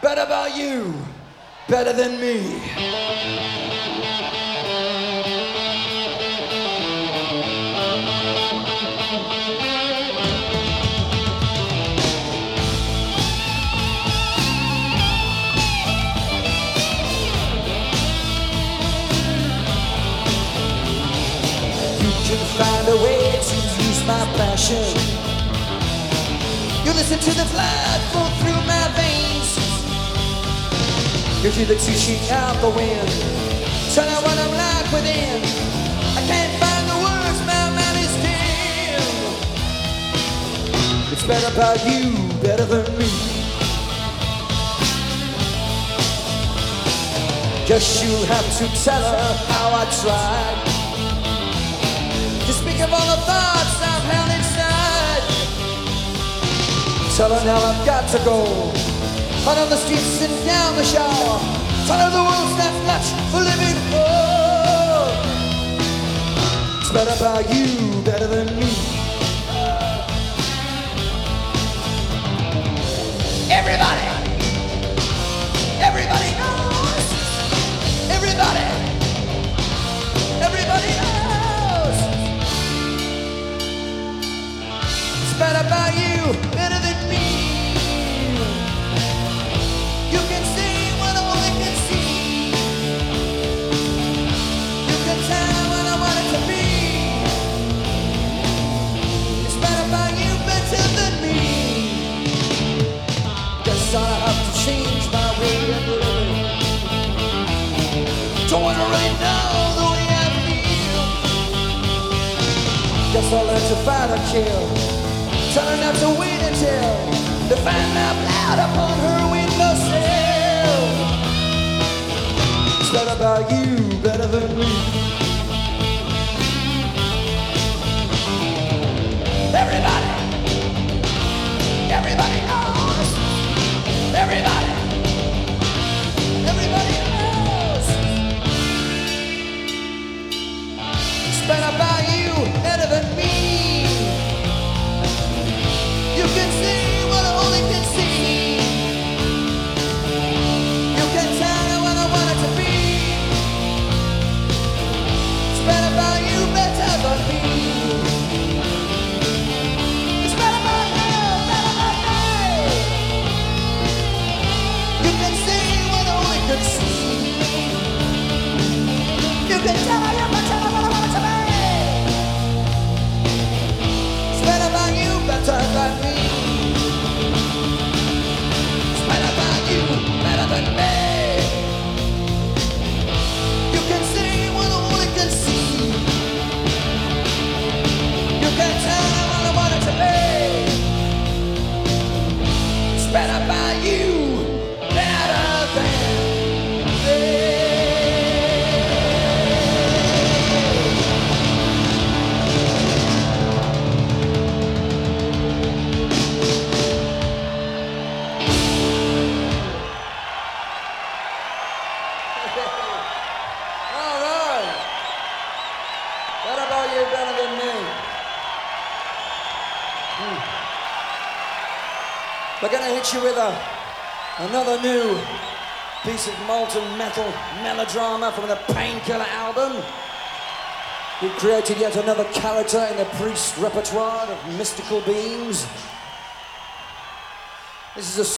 Better about you, better than me. You can find a way to use my passion. You listen to the blood flow through my veins. You hear the teaching out the wind. Turn out what I'm like within. I can't find the words, my mind is dim. It's better about you, better than me. Guess you'll have to tell her how I tried to speak of all the thoughts I've held inside. Tell her now I've got to go out on the streets and down the shore. Tell her the world's not much for living for. It's better about you, better than me. Everybody, everybody knows. Everybody, everybody knows. It's better about you, better than me. You can see what I only can see. You can tell what I want it to be. It's better about you, better than me. Guess I have to change my way of living. Don't wanna really know the way I feel. Guess I'll learn to fight or kill. Tell her not to wait until to find my blood upon her windowsill. It's better about you, better than me. Everybody, everybody knows. Everybody, everybody knows. It's better about you, better than me. You can see what I only can see. You can tell what I want it to be. It's better about you, better than me. It's better about you, better than me. You can see what I only can see. You can tell what I want it to be. It's better about you, better than me. Better than me. You can see what I only can see. You can tell what I want it to be. It's better by you, better than me. All right. What about you better than me? We're gonna hit you with another new piece of molten metal melodrama from the Painkiller album. We created yet another character in the Priest repertoire of mystical beings. This is a